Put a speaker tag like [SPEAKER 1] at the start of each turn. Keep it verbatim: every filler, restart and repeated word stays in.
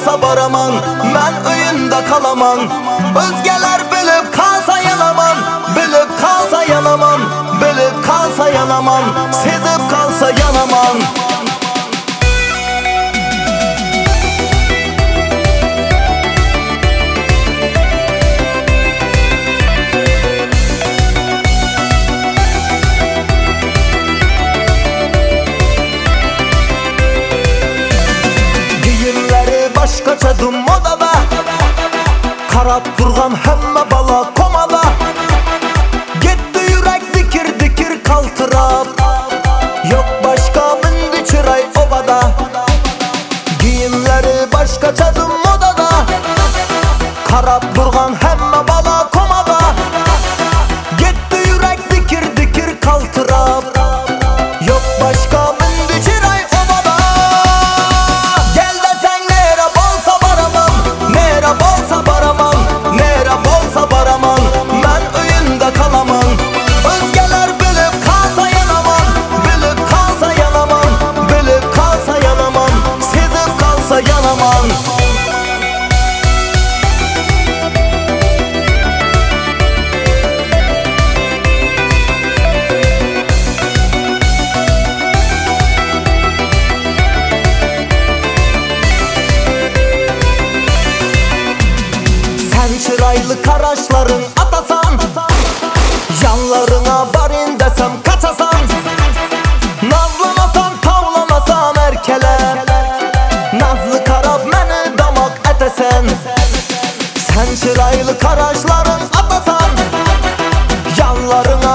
[SPEAKER 1] bolsa baraman, mən öyündə kalaman. Özgeler bilip kalsa yanaman, bilip kalsa yanaman, bilip kalsa yanaman, sezip kalsa yanaman. Başkaçadım modada, karab durğan hemme bala komada. Gitti yürek dikir dikir kaltırap, yok başka mindi çıray obada. Giyimleri başkaçadım modada, karab durğan hemme bala komada. Gitti yürek dikir dikir kaltırap, yok başka mindi çıray obada. Çıraylı karaşların atasan, yanlarına barin desem kaçasan. Nazlanasan tavlanasan erkeler, nazlı karab məni damak etesen. Sen çıraylı karaşların atasan, yanlarına